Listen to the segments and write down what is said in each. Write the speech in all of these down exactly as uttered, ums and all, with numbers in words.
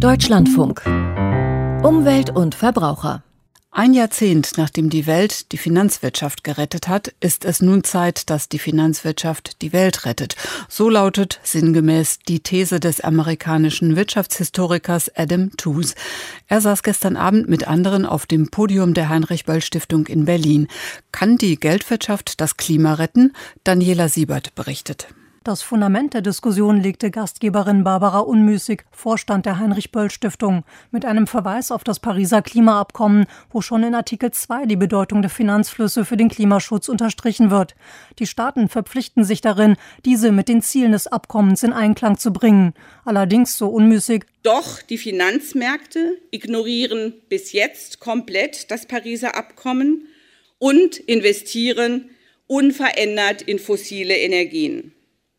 Deutschlandfunk. Umwelt und Verbraucher. Ein Jahrzehnt nachdem die Welt die Finanzwirtschaft gerettet hat, ist es nun Zeit, dass die Finanzwirtschaft die Welt rettet. So lautet sinngemäß die These des amerikanischen Wirtschaftshistorikers Adam Tooze. Er saß gestern Abend mit anderen auf dem Podium der Heinrich-Böll-Stiftung in Berlin. Kann die Geldwirtschaft das Klima retten? Daniela Siebert berichtet. Das Fundament der Diskussion legte Gastgeberin Barbara Unmüßig, Vorstand der Heinrich-Böll-Stiftung, mit einem Verweis auf das Pariser Klimaabkommen, wo schon in Artikel zwei die Bedeutung der Finanzflüsse für den Klimaschutz unterstrichen wird. Die Staaten verpflichten sich darin, diese mit den Zielen des Abkommens in Einklang zu bringen. Allerdings, so Unmüßig, doch die Finanzmärkte ignorieren bis jetzt komplett das Pariser Abkommen und investieren unverändert in fossile Energien.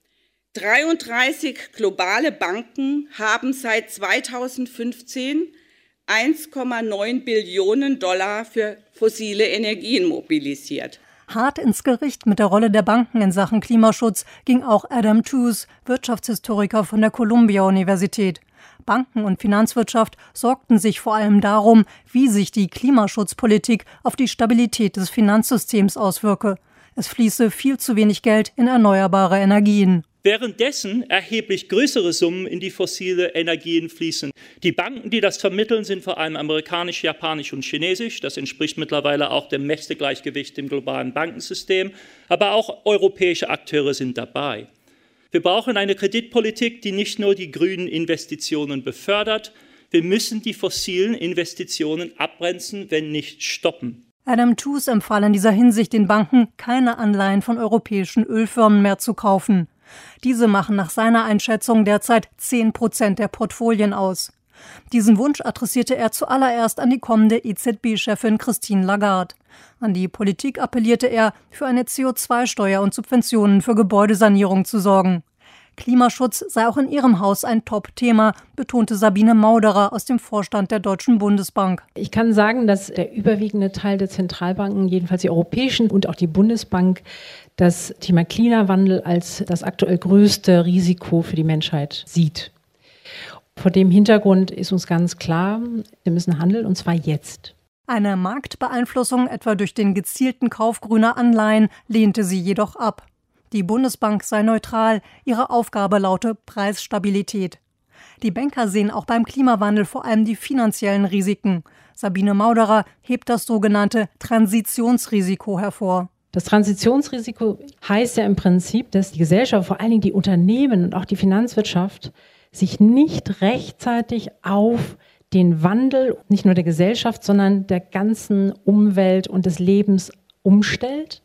dreiunddreißig globale Banken haben seit zweitausendfünfzehn eins Komma neun Billionen Dollar für fossile Energien mobilisiert. Hart ins Gericht mit der Rolle der Banken in Sachen Klimaschutz ging auch Adam Tooze, Wirtschaftshistoriker von der Columbia-Universität. Banken- und Finanzwirtschaft sorgten sich vor allem darum, wie sich die Klimaschutzpolitik auf die Stabilität des Finanzsystems auswirke. Es fließe viel zu wenig Geld in erneuerbare Energien. Währenddessen erheblich größere Summen in die fossile Energien fließen. Die Banken, die das vermitteln, sind vor allem amerikanisch, japanisch und chinesisch. Das entspricht mittlerweile auch dem Mächtegleichgewicht im globalen Bankensystem. Aber auch europäische Akteure sind dabei. Wir brauchen eine Kreditpolitik, die nicht nur die grünen Investitionen befördert. Wir müssen die fossilen Investitionen abbremsen, wenn nicht stoppen. Adam Tooze empfahl in dieser Hinsicht den Banken, keine Anleihen von europäischen Ölfirmen mehr zu kaufen. Diese machen nach seiner Einschätzung derzeit zehn Prozent der Portfolien aus. Diesen Wunsch adressierte er zuallererst an die kommende E Z B-Chefin Christine Lagarde. An die Politik appellierte er, für eine C O zwei Steuer und Subventionen für Gebäudesanierung zu sorgen. Klimaschutz sei auch in ihrem Haus ein Top-Thema, betonte Sabine Mauderer aus dem Vorstand der Deutschen Bundesbank. Ich kann sagen, dass der überwiegende Teil der Zentralbanken, jedenfalls die europäischen und auch die Bundesbank, das Thema Klimawandel als das aktuell größte Risiko für die Menschheit sieht. Vor dem Hintergrund ist uns ganz klar, wir müssen handeln, und zwar jetzt. Eine Marktbeeinflussung etwa durch den gezielten Kauf grüner Anleihen lehnte sie jedoch ab. Die Bundesbank sei neutral, ihre Aufgabe laute Preisstabilität. Die Banker sehen auch beim Klimawandel vor allem die finanziellen Risiken. Sabine Mauderer hebt das sogenannte Transitionsrisiko hervor. Das Transitionsrisiko heißt ja im Prinzip, dass die Gesellschaft, vor allen Dingen die Unternehmen und auch die Finanzwirtschaft, sich nicht rechtzeitig auf den Wandel nicht nur der Gesellschaft, sondern der ganzen Umwelt und des Lebens umstellt.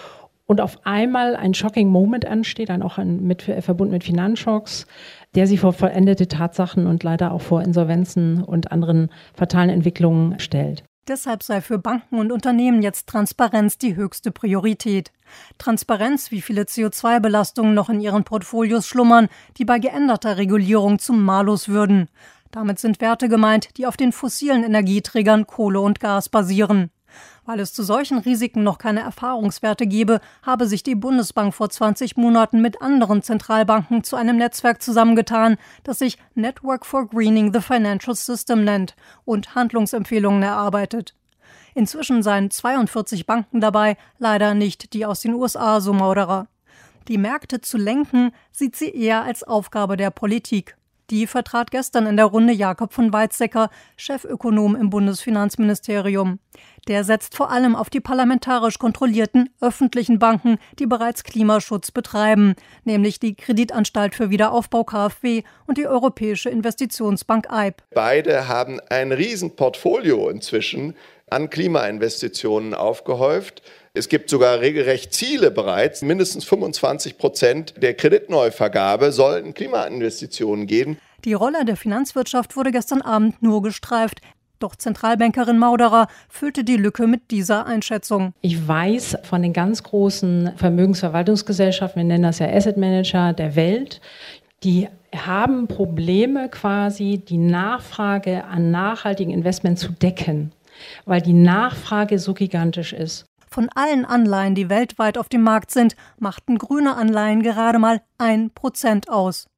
Und auf einmal ein Shocking Moment ansteht, dann auch ein, mit, verbunden mit Finanzschocks, der sie vor vollendete Tatsachen und leider auch vor Insolvenzen und anderen fatalen Entwicklungen stellt. Deshalb sei für Banken und Unternehmen jetzt Transparenz die höchste Priorität. Transparenz, wie viele C O zwei Belastungen noch in ihren Portfolios schlummern, die bei geänderter Regulierung zum Malus würden. Damit sind Werte gemeint, die auf den fossilen Energieträgern Kohle und Gas basieren. Weil es zu solchen Risiken noch keine Erfahrungswerte gebe, habe sich die Bundesbank vor zwanzig Monaten mit anderen Zentralbanken zu einem Netzwerk zusammengetan, das sich Network for Greening the Financial System nennt und Handlungsempfehlungen erarbeitet. Inzwischen seien zweiundvierzig Banken dabei, leider nicht die aus den U S A, so Mauderer. Die Märkte zu lenken, sieht sie eher als Aufgabe der Politik. Die vertrat gestern in der Runde Jakob von Weizsäcker, Chefökonom im Bundesfinanzministerium. Der setzt vor allem auf die parlamentarisch kontrollierten öffentlichen Banken, die bereits Klimaschutz betreiben, nämlich die Kreditanstalt für Wiederaufbau K f W und die Europäische Investitionsbank E I B. Beide haben ein Riesenportfolio inzwischen an Klimainvestitionen aufgehäuft. Es gibt sogar regelrecht Ziele bereits. Mindestens fünfundzwanzig Prozent der Kreditneuvergabe sollten Klimainvestitionen geben. Die Rolle der Finanzwirtschaft wurde gestern Abend nur gestreift. Doch Zentralbankerin Mauderer füllte die Lücke mit dieser Einschätzung. Ich weiß von den ganz großen Vermögensverwaltungsgesellschaften, wir nennen das ja Asset Manager der Welt, die haben Probleme quasi, die Nachfrage an nachhaltigen Investments zu decken, weil die Nachfrage so gigantisch ist. Von allen Anleihen, die weltweit auf dem Markt sind, machten grüne Anleihen gerade mal ein Prozent aus.